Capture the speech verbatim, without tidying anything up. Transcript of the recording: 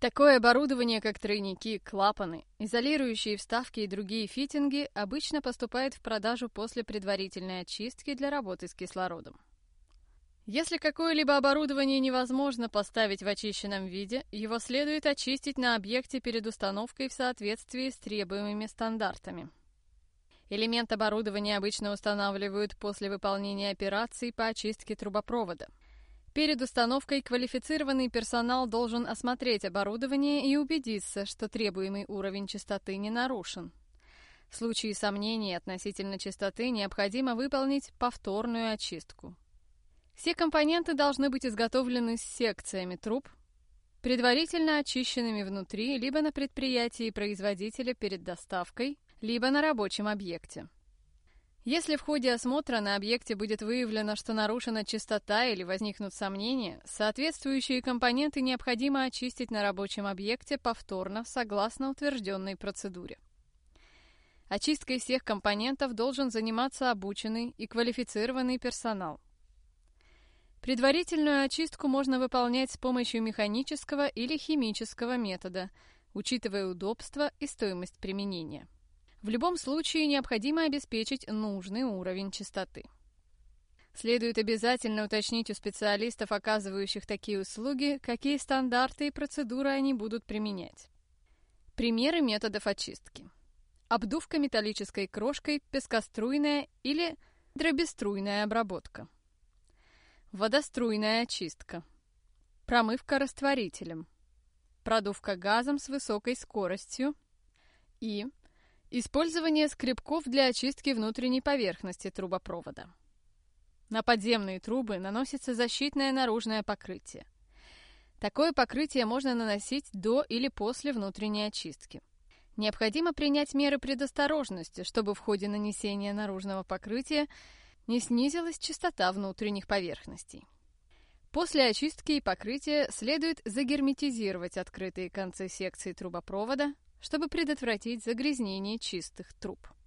Такое оборудование, как тройники, клапаны, изолирующие вставки и другие фитинги, обычно поступает в продажу после предварительной очистки для работы с кислородом. Если какое-либо оборудование невозможно поставить в очищенном виде, его следует очистить на объекте перед установкой в соответствии с требуемыми стандартами. Элемент оборудования обычно устанавливают после выполнения операций по очистке трубопровода. Перед установкой квалифицированный персонал должен осмотреть оборудование и убедиться, что требуемый уровень чистоты не нарушен. В случае сомнений относительно чистоты необходимо выполнить повторную очистку. Все компоненты должны быть изготовлены с секциями труб, предварительно очищенными внутри, либо на предприятии производителя перед доставкой, либо на рабочем объекте. Если в ходе осмотра на объекте будет выявлено, что нарушена чистота или возникнут сомнения, соответствующие компоненты необходимо очистить на рабочем объекте повторно согласно утвержденной процедуре. Очисткой всех компонентов должен заниматься обученный и квалифицированный персонал. Предварительную очистку можно выполнять с помощью механического или химического метода, учитывая удобство и стоимость применения. В любом случае необходимо обеспечить нужный уровень чистоты. Следует обязательно уточнить у специалистов, оказывающих такие услуги, какие стандарты и процедуры они будут применять. Примеры методов очистки. Обдувка металлической крошкой, пескоструйная или дробеструйная обработка. Водоструйная очистка. Промывка растворителем. Продувка газом с высокой скоростью. И использование скребков для очистки внутренней поверхности трубопровода. На подземные трубы наносится защитное наружное покрытие. Такое покрытие можно наносить до или после внутренней очистки. Необходимо принять меры предосторожности, чтобы в ходе нанесения наружного покрытия не снизилась чистота внутренних поверхностей. После очистки и покрытия следует загерметизировать открытые концы секций трубопровода, чтобы предотвратить загрязнение чистых труб.